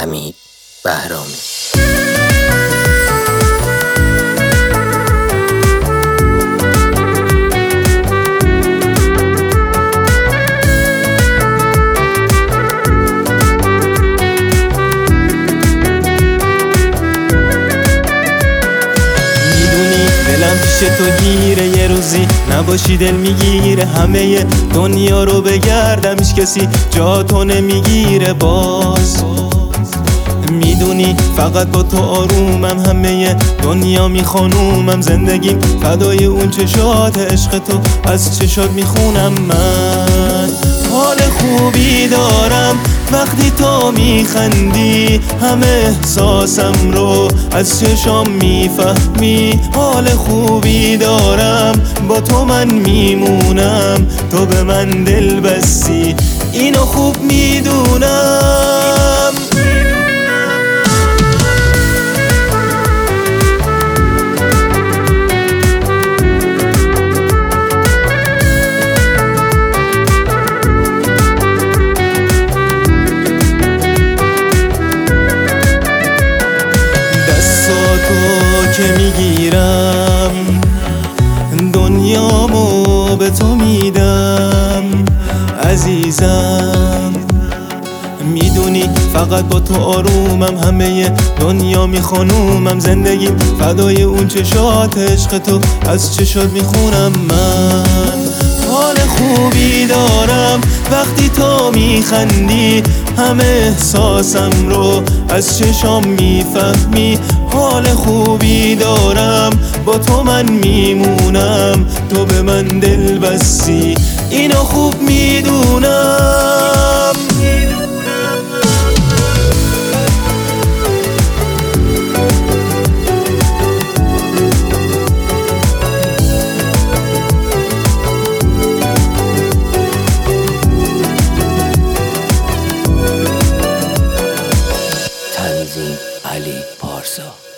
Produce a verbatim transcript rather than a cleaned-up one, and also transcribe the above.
حمید بهرامی. پیش تو گیره یه روزی نباشی دل میگیره، همه دنیا رو بگردم هیچ کسی جا تو نمیگیره. باز میدونی فقط با تو آرومم، همه دنیا میخوانومم، زندگیم فدای اون چشات عشق تو از چشات میخونم. من حال خوبی دارم وقتی تو میخندی، همه احساسم رو از چشام میفهمی. حال خوبی دارم با تو من میمونم، تو به من دل بستی اینو خوب میدونم. که میگیرم دنیامو به تو میدم عزیزم، میدونی فقط با تو آرومم، همه دنیا میخوانومم، زندگیم فدای اون چشات عشق تو از چشات میخونم. من حال خوبی دارم وقتی تو میخندی، همه احساسم رو از چشام میفهمی. حال خوبی دارم با تو من میمونم، تو به من دل بستی اینو خوب میدونم. تنظیم علی پارسا.